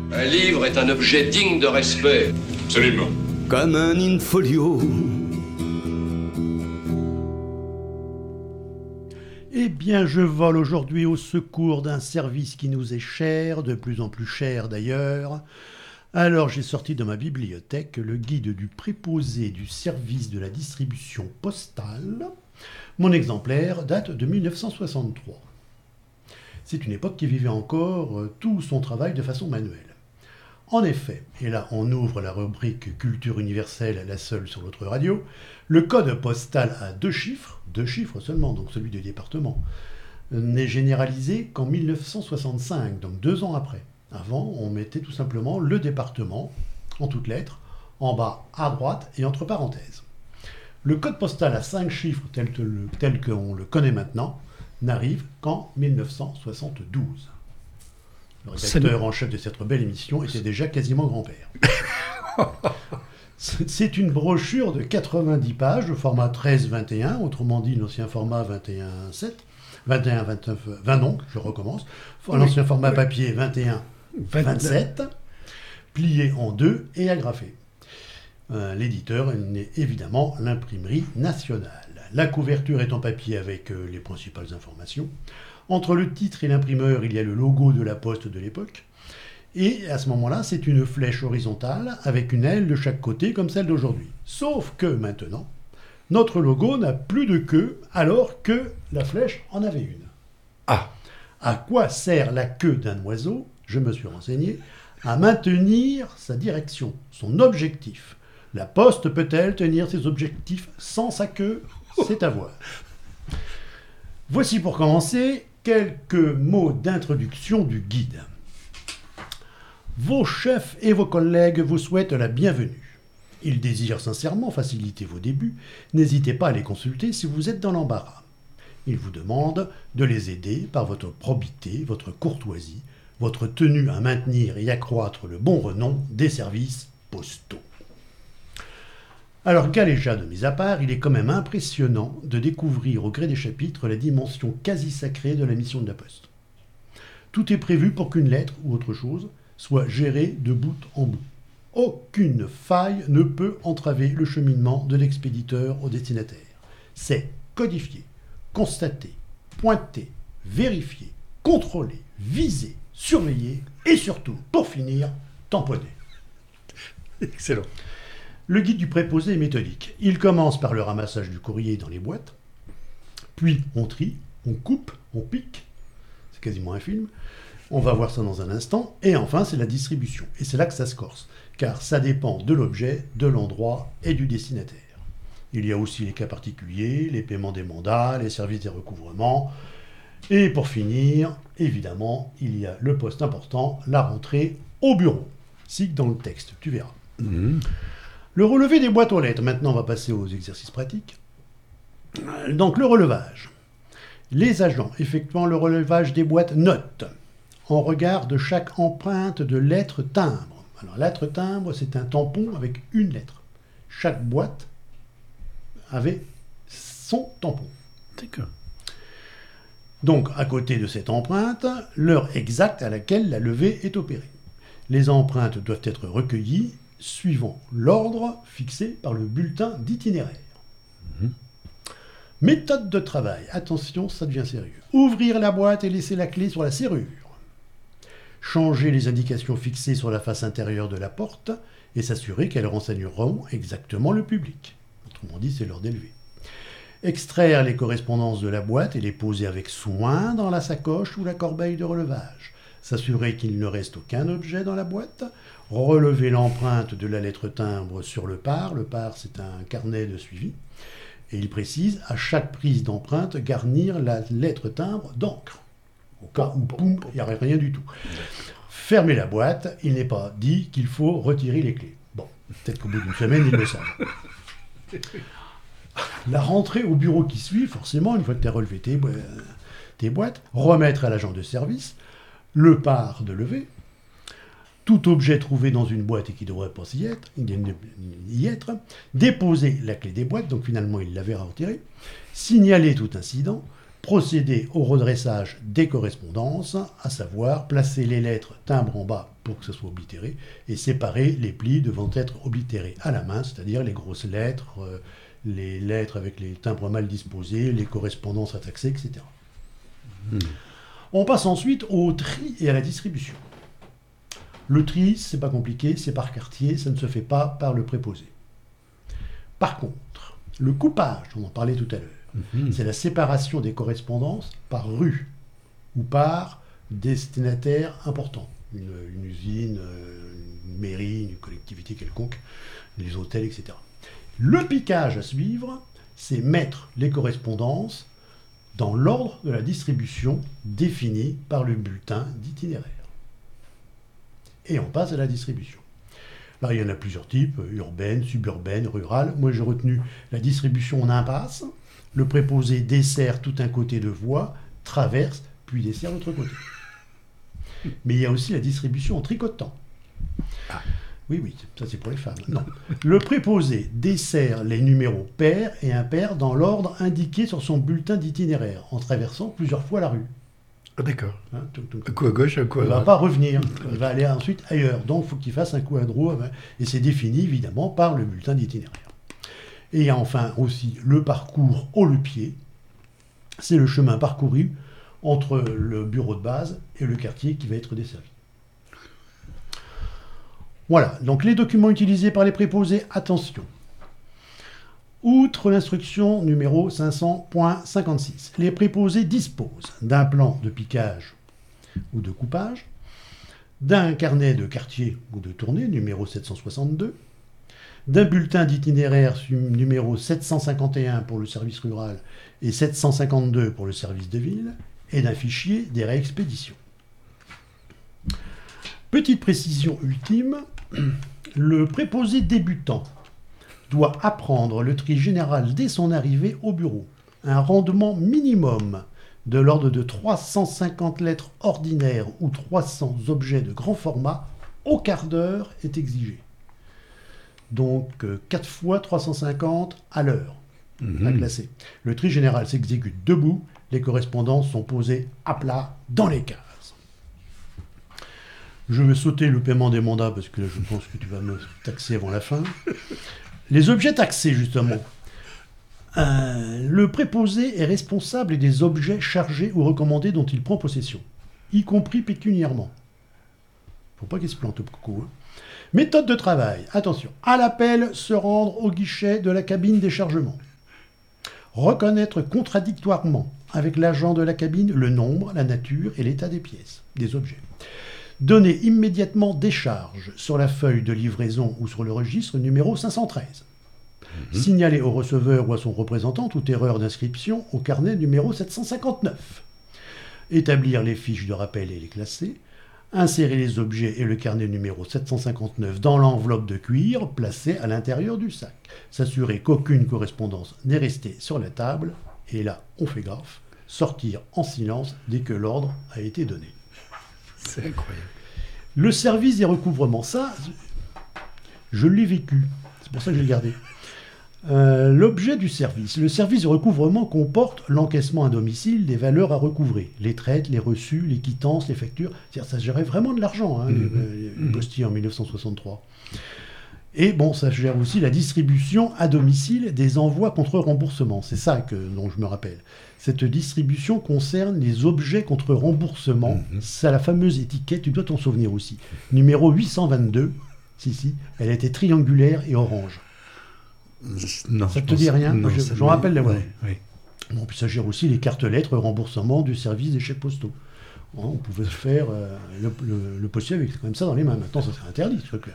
Un livre est un objet digne de respect. Absolument. Comme un in-folio. Eh bien, je vole aujourd'hui au secours d'un service qui nous est cher, de plus en plus cher d'ailleurs. Alors j'ai sorti de ma bibliothèque le guide du préposé du service de la distribution postale. Mon exemplaire date de 1963. C'est une époque qui vivait encore tout son travail de façon manuelle. En effet, et là on ouvre la rubrique Culture universelle, la seule sur notre radio, le code postal a deux chiffres seulement, donc celui du département, n'est généralisé qu'en 1965, donc 2 ans après. Avant, on mettait tout simplement le département, en toutes lettres, en bas à droite et entre parenthèses. Le code postal à 5 chiffres, tel qu'on le connaît maintenant, n'arrive qu'en 1972. Le rédacteur en chef de cette belle émission était déjà quasiment grand-père. C'est une brochure de 90 pages, de format 13-21, autrement dit l'ancien format 21-7, 21-29, 20 non, je recommence, l'ancien format papier 21-27, plié en deux et agrafé. L'éditeur est évidemment l'imprimerie nationale. La couverture est en papier avec les principales informations. Entre le titre et l'imprimeur, il y a le logo de la Poste de l'époque. Et à ce moment-là, c'est une flèche horizontale avec une aile de chaque côté comme celle d'aujourd'hui. Sauf que maintenant, notre logo n'a plus de queue alors que la flèche en avait une. Ah. À quoi sert la queue d'un oiseau? Je me suis renseigné. À maintenir sa direction, son objectif. La Poste peut-elle tenir ses objectifs sans sa queue? C'est à voir. Voici pour commencer quelques mots d'introduction du guide. Vos chefs et vos collègues vous souhaitent la bienvenue. Ils désirent sincèrement faciliter vos débuts. N'hésitez pas à les consulter si vous êtes dans l'embarras. Ils vous demandent de les aider par votre probité, votre courtoisie, votre tenue à maintenir et accroître le bon renom des services postaux. Alors, galéjade mis à part, il est quand même impressionnant de découvrir au gré des chapitres la dimension quasi sacrée de la mission de la Poste. Tout est prévu pour qu'une lettre ou autre chose soit gérée de bout en bout. Aucune faille ne peut entraver le cheminement de l'expéditeur au destinataire. C'est codifié, constaté, pointé, vérifié, contrôlé, visé, surveillé et surtout, pour finir, tamponné. Excellent. Le guide du préposé est méthodique. Il commence par le ramassage du courrier dans les boîtes, puis on trie, on coupe, on pique. C'est quasiment un film. On va voir ça dans un instant. Et enfin, c'est la distribution. Et c'est là que ça se corse, car ça dépend de l'objet, de l'endroit et du destinataire. Il y a aussi les cas particuliers, les paiements des mandats, les services des recouvrements. Et pour finir, évidemment, il y a le poste important, la rentrée au bureau. Signe dans le texte, tu verras. Le relevé des boîtes aux lettres. Maintenant, on va passer aux exercices pratiques. Donc, le relevage. Les agents effectuant le relevage des boîtes notent en regard de chaque empreinte de lettre timbre. Alors, lettre timbre, c'est un tampon avec une lettre. Chaque boîte avait son tampon. D'accord. Donc, à côté de cette empreinte, l'heure exacte à laquelle la levée est opérée. Les empreintes doivent être recueillies suivant l'ordre fixé par le bulletin d'itinéraire. Méthode de travail. Attention, ça devient sérieux. Ouvrir la boîte et laisser la clé sur la serrure. Changer les indications fixées sur la face intérieure de la porte et s'assurer qu'elles renseigneront exactement le public. Autrement dit, c'est l'heure d'élever. Extraire les correspondances de la boîte et les poser avec soin dans la sacoche ou la corbeille de relevage. S'assurer qu'il ne reste aucun objet dans la boîte. Relever l'empreinte de la lettre timbre sur le par. Le par, c'est un carnet de suivi. Et il précise, à chaque prise d'empreinte, garnir la lettre timbre d'encre. Au cas où, poum, il n'y aurait rien du tout. Fermer la boîte, il n'est pas dit qu'il faut retirer les clés. Bon, peut-être qu'au bout d'une semaine, ils le savent. La rentrée au bureau qui suit, forcément, une fois que tu as relevé tes boîtes, remettre à l'agent de service le par de lever. Tout objet trouvé dans une boîte et qui ne devrait pas y être, déposer la clé des boîtes, donc finalement il l'avait retirée, signaler tout incident, procéder au redressage des correspondances, à savoir placer les lettres timbre en bas pour que ce soit oblitéré, et séparer les plis devant être oblitérés à la main, c'est-à-dire les grosses lettres, les lettres avec les timbres mal disposés, les correspondances à taxer, etc. On passe ensuite au tri et à la distribution. Le tri, c'est pas compliqué, c'est par quartier, ça ne se fait pas par le préposé. Par contre, le coupage, on en parlait tout à l'heure, c'est la séparation des correspondances par rue ou par destinataire important. Une usine, une mairie, une collectivité quelconque, les hôtels, etc. Le piquage à suivre, c'est mettre les correspondances dans l'ordre de la distribution défini par le bulletin d'itinéraire. Et on passe à la distribution. Là, il y en a plusieurs types, urbaine, suburbaine, rurale. Moi, j'ai retenu la distribution en impasse. Le préposé dessert tout un côté de voie, traverse, puis dessert l'autre côté. Mais il y a aussi la distribution en tricotant. Ah. Oui, ça c'est pour les femmes. Non. Le préposé dessert les numéros pairs et impairs dans l'ordre indiqué sur son bulletin d'itinéraire, en traversant plusieurs fois la rue. Ah, d'accord. Hein, Un coup à gauche, un coup à il ne va droite. pas revenir, il va aller ensuite ailleurs. Donc il faut qu'il fasse un coup à droite, et c'est défini évidemment par le bulletin d'itinéraire. Et il y a enfin aussi le parcours au lepied. C'est le chemin parcouru entre le bureau de base et le quartier qui va être desservi. Voilà, donc les documents utilisés par les préposés, attention. Outre l'instruction numéro 500.56, les préposés disposent d'un plan de piquage ou de coupage, d'un carnet de quartier ou de tournée numéro 762, d'un bulletin d'itinéraire numéro 751 pour le service rural et 752 pour le service de ville, et d'un fichier des réexpéditions. Petite précision ultime, le préposé débutant doit apprendre le tri général dès son arrivée au bureau. Un rendement minimum de l'ordre de 350 lettres ordinaires ou 300 objets de grand format au quart d'heure est exigé. Donc 4 fois 350 à l'heure à classer. Le tri général s'exécute debout, les correspondances sont posées à plat dans les cases. Je vais sauter le paiement des mandats parce que là, je pense que tu vas me taxer avant la fin. Les objets taxés, justement. Le préposé est responsable des objets chargés ou recommandés dont il prend possession, y compris pécuniairement. Il ne faut pas qu'il se plante au coco. Méthode de travail. Attention. À l'appel, se rendre au guichet de la cabine des chargements. Reconnaître contradictoirement avec l'agent de la cabine le nombre, la nature et l'état des pièces, des objets. Donner immédiatement décharge sur la feuille de livraison ou sur le registre numéro 513. Signaler au receveur ou à son représentant toute erreur d'inscription au carnet numéro 759. Établir les fiches de rappel et les classer. Insérer les objets et le carnet numéro 759 dans l'enveloppe de cuir placée à l'intérieur du sac. S'assurer qu'aucune correspondance n'est restée sur la table. Et là, on fait gaffe. Sortir en silence dès que l'ordre a été donné. C'est incroyable. Le service des recouvrements, ça, je l'ai vécu. C'est pour ça que je l'ai gardé. L'objet du service. Le service de recouvrement comporte l'encaissement à domicile des valeurs à recouvrer. Les traites, les reçus, les quittances, les factures. C'est-à-dire, ça gérait vraiment de l'argent, les postiers en 1963. Et bon, ça gère aussi la distribution à domicile des envois contre remboursement. C'est ça dont je me rappelle. Cette distribution concerne les objets contre remboursement. C'est la fameuse étiquette, tu dois t'en souvenir aussi. Numéro 822. Si, elle était triangulaire et orange. Non, ça te dit rien? Non, je me rappelle l'avoir. Oui. Bon, puis ça gère aussi les cartes lettres remboursement du service des chèques postaux. On pouvait faire le postier avec comme ça dans les mains. Maintenant, ça serait interdit, ce truc-là.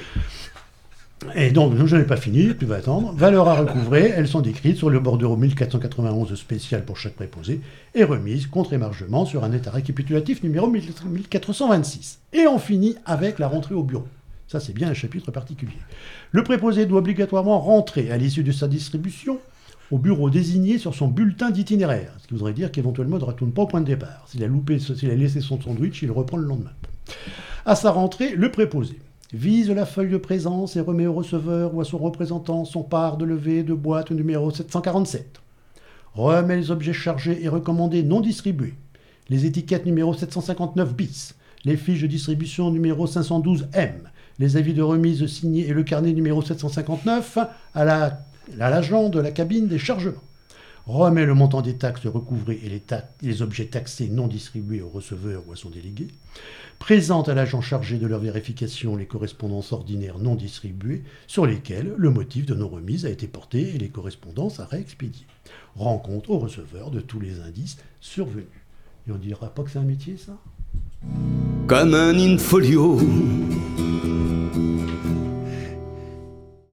Et donc, je n'ai pas fini, tu vas attendre. Valeurs à recouvrer, elles sont décrites sur le bordereau 1491 spécial pour chaque préposé et remises contre émargement sur un état récapitulatif numéro 1426. Et on finit avec la rentrée au bureau. Ça, c'est bien un chapitre particulier. Le préposé doit obligatoirement rentrer à l'issue de sa distribution au bureau désigné sur son bulletin d'itinéraire. Ce qui voudrait dire qu'éventuellement, il ne retourne pas au point de départ. S'il a laissé son sandwich, il reprend le lendemain. À sa rentrée, le préposé vise la feuille de présence et remet au receveur ou à son représentant son part de levée de boîte numéro 747. Remet les objets chargés et recommandés non distribués. Les étiquettes numéro 759 bis. Les fiches de distribution numéro 512M. Les avis de remise signés et le carnet numéro 759 à l'agent de la cabine des chargements. Remet le montant des taxes recouvrées et les objets taxés non distribués au receveur ou à son délégué. Présente à l'agent chargé de leur vérification les correspondances ordinaires non distribuées sur lesquelles le motif de non-remise a été porté et les correspondances à réexpédier. Rend compte au receveur de tous les indices survenus. Et on ne dira pas que c'est un métier, ça ? Comme un in-folio,